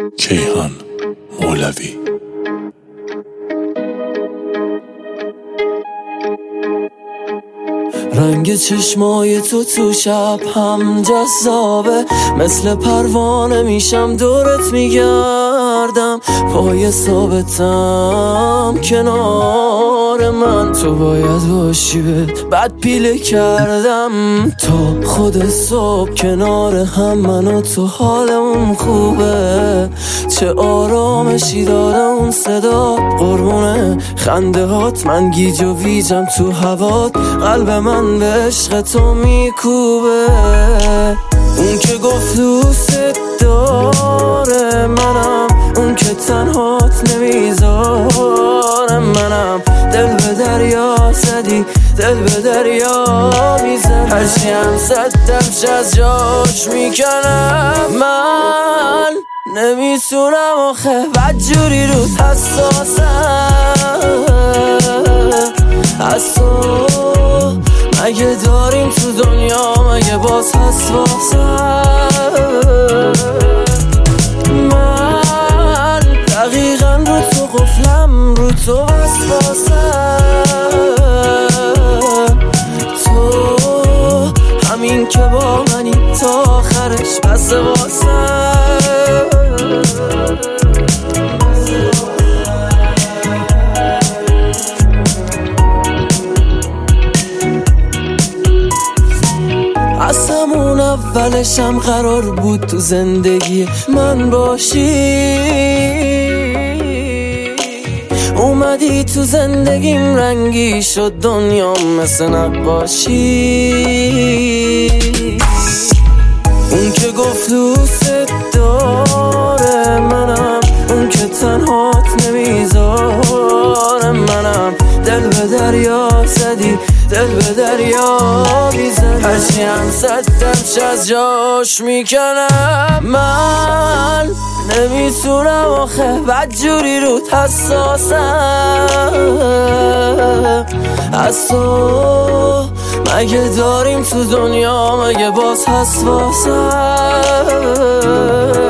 کیهان مولوی. رنگ چشمای تو شب هم جذابه، مثل پروانه میشم دورت میگردم، پای ثابتم کنار من، تو باید باشی بد پیله کردم تا خود صبح کنار هم، من و تو حالمون خوبه، چه آرامشی داره اون صدا، قربونه خنده هات، من گیج و ویجم تو هوات، قلب من به عشق تو میکوبه، اون که گفت دوست داره منم، اون که تنهات نمیذاره منم، دل به دریا زدی دل به دریا میزنم، هرچی هم زدمش از جاش میکنم، من نمیتونم آخه بدجوری رو حساسم از تو، مگه داریم تو دنیا مگه باز حساسم، من دقیقا رو تو قفلم، رو تو وسواسم، تو همین که با منی تا آخرش بس واسم، از همون اولشم قرار بود تو زندگی من باشی، اومدی تو زندگیم رنگی شد دنیام مثل نقاشی، اون که گفت دوست داره منم، اون که تنهات نمیذاره منم، دل به دریا زدی دل به دریا میزنم، هرچی هم زدمش از جاش میکنم، من نمیتونم آخه بدجوری رو حساسم از تو، مگه داریم تو دنیا مگه باز حساسم.